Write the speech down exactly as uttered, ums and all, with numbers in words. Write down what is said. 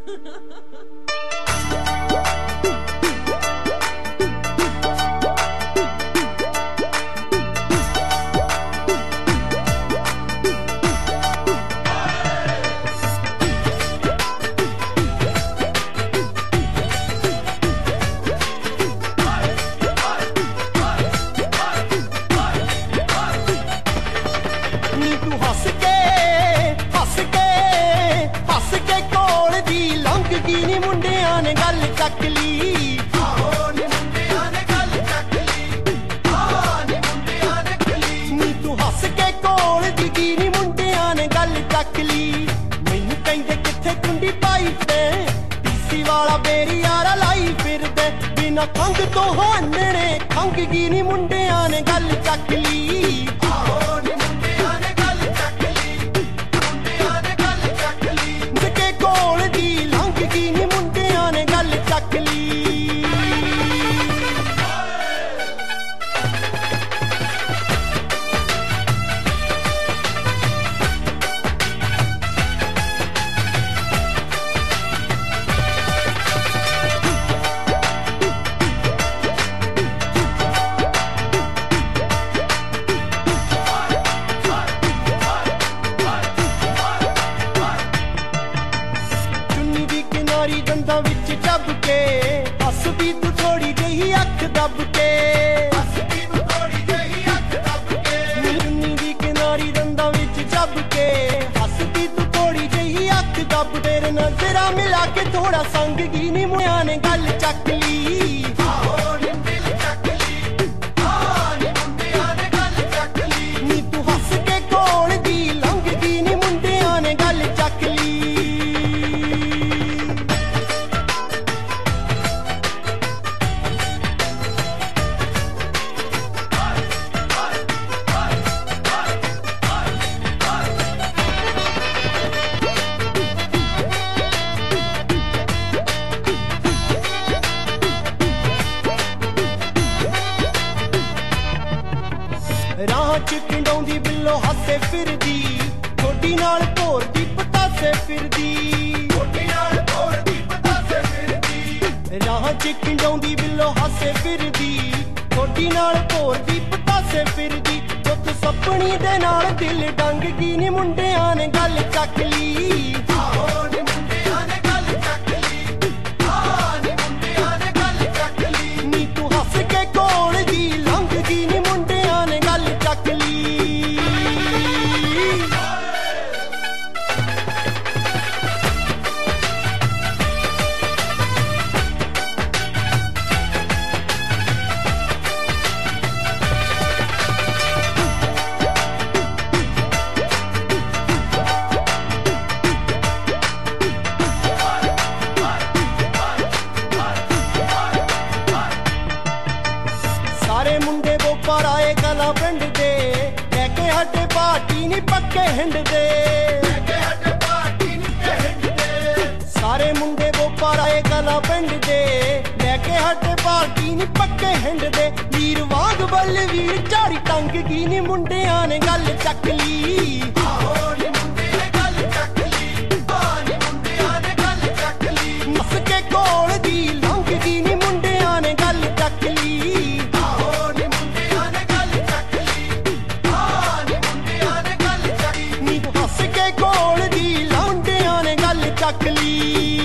नी मुंडियां ने गल चक ली नी तू हस के कोल दिगी नी मुंडियां ने गल चक ली मैनू कहंदे किथे कुंडी पाई ते पीसी वाला बेरी यारा लाई फिर दे बिना खंग तो हानने खंग गी नी मुंडियां ने गल चक ली दंदां विच चब के हसदी तू थोड़ी जही अख दब के हसदी तू थोड़ी जही अख दब के चुन्नी दी किनारी दंदां विच चब के हसदी तू थोड़ी जही अख दब तेरे नजरा मिला के थोड़ा संग गी नी मुंडियां ने गल चक ली नी तू हस के कोल दी लंघ गी नी मुंडियां ने गल चक ली राह च पिंडौंदी बिल्लो हसे फिरदी ठोडी नाल भोरदी पतासे फिरदी ठोडी नाल भोरदी पतासे फिरदी राह च पिंडौंदी बिल्लो हसे फिरदी ठोडी नाल भोरदी पतासे फिरदी पुत सपनी दे नाल दिल डंग गी नी मुंडियां ने गल चक ली नी तू हस के कोल दी लंघ गी नी मुंडियां ने गल चक ली सारे मुंडे बोपर आए गला पिंड दे लैके हटे पार्टी नी पक्के हिंड दे सारे मुंडे बोपर आए गला पिंड दे लैके हटे पार्टी नी पक्के हिंड दे वीर वाग बल वीर चारी टंग गी नी मुंडियां ने गल चक ली नस के कोल दी लंघ गी नी मुंडियां ने गल चक ली नी तू हस के कोल दी मुंडियां ने गल चक ली